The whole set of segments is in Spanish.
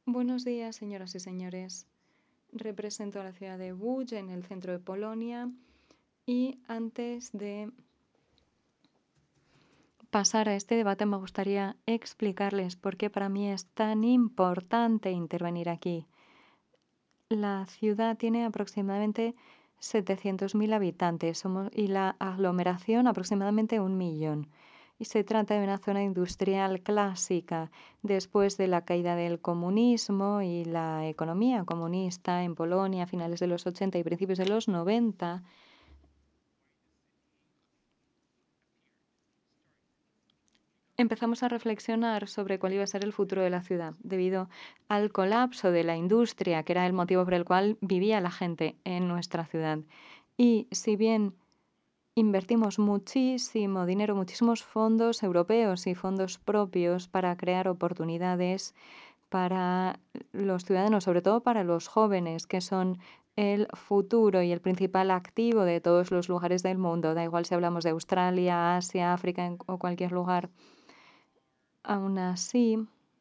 Buenos días, señoras y señores. Represento a la ciudad de Łódź, en el centro de Polonia, y antes de pasar a este debate me gustaría explicarles por qué para mí es tan importante intervenir aquí. La ciudad tiene aproximadamente 700.000 habitantes y la aglomeración aproximadamente 1 millón. Y se trata de una zona industrial clásica después de la caída del comunismo y la economía comunista en Polonia a finales de los 80 y principios de los 90. Empezamos a reflexionar sobre cuál iba a ser el futuro de la ciudad, debido al colapso de la industria, que era el motivo por el cual vivía la gente en nuestra ciudad. Y si bien invertimos muchísimo dinero, muchísimos fondos europeos y fondos propios para crear oportunidades para los ciudadanos, sobre todo para los jóvenes, que son el futuro y el principal activo de todos los lugares del mundo. Da igual si hablamos de Australia, Asia, África o cualquier lugar. Aún así,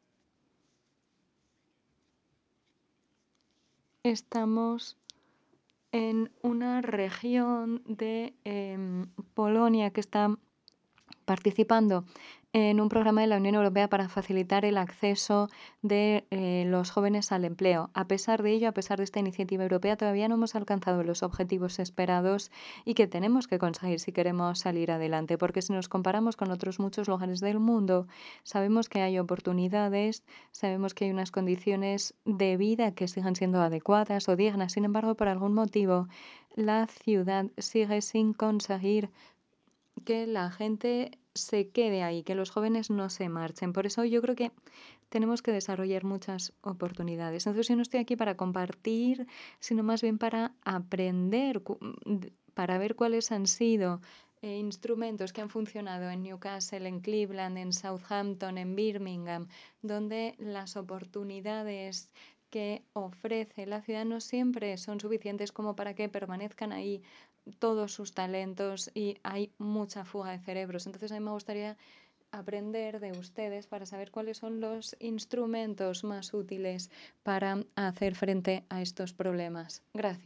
estamos en una región de Polonia que está participando en un programa de la Unión Europea para facilitar el acceso de los jóvenes al empleo. A pesar de ello, a pesar de esta iniciativa europea, todavía no hemos alcanzado los objetivos esperados y que tenemos que conseguir si queremos salir adelante, porque si nos comparamos con otros muchos lugares del mundo, sabemos que hay oportunidades, sabemos que hay unas condiciones de vida que sigan siendo adecuadas o dignas. Sin embargo, por algún motivo, la ciudad sigue sin conseguir que la gente se quede ahí, que los jóvenes no se marchen. Por eso yo creo que tenemos que desarrollar muchas oportunidades. Entonces yo no estoy aquí para compartir, sino más bien para aprender, para ver cuáles han sido instrumentos que han funcionado en Newcastle, en Cleveland, en Southampton, en Birmingham, donde las oportunidades que ofrece la ciudad no siempre son suficientes como para que permanezcan ahí todos sus talentos y hay mucha fuga de cerebros. Entonces a mí me gustaría aprender de ustedes para saber cuáles son los instrumentos más útiles para hacer frente a estos problemas. Gracias.